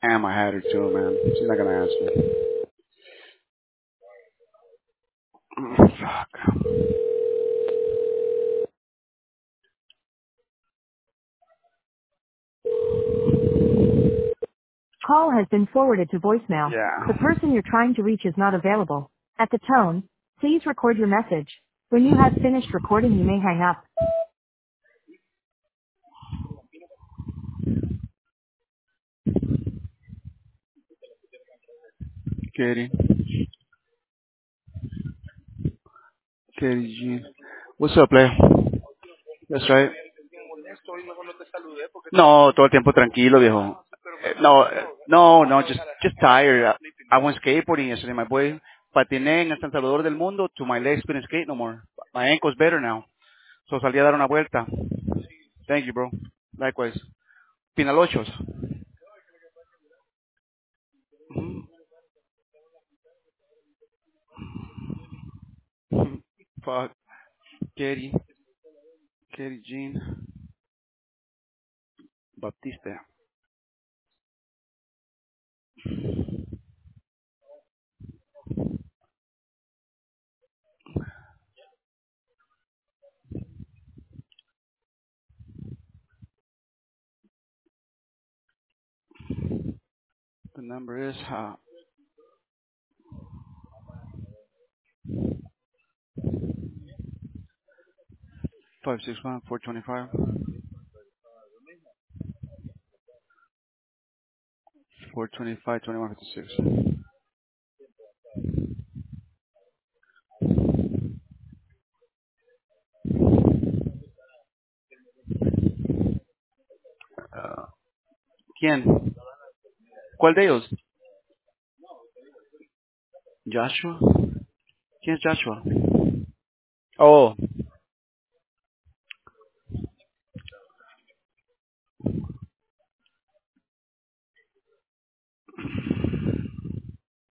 Damn, I had her too, man. She's not gonna answer. Fuck. Call has been forwarded to voicemail. Yeah. The person you're trying to reach is not available. At the tone, please record your message. When you have finished recording, you may hang up. Katie. Katie G. What's up, player? That's right. No, todo el tiempo tranquilo, viejo. No, just tired. I went skateboarding yesterday, my boy. Patiné en el San Salvador del Mundo to my legs couldn't skate no more. My ankle's better now. So salí a dar una vuelta. Thank you, bro. Likewise. Pinalochos. Mhm. Fuck. Katie. Katie Jean. Baptiste. The number is 561-425. 425, 2156. ¿Quién? ¿Cuál de ellos? Joshua. ¿Quién es Joshua? Oh.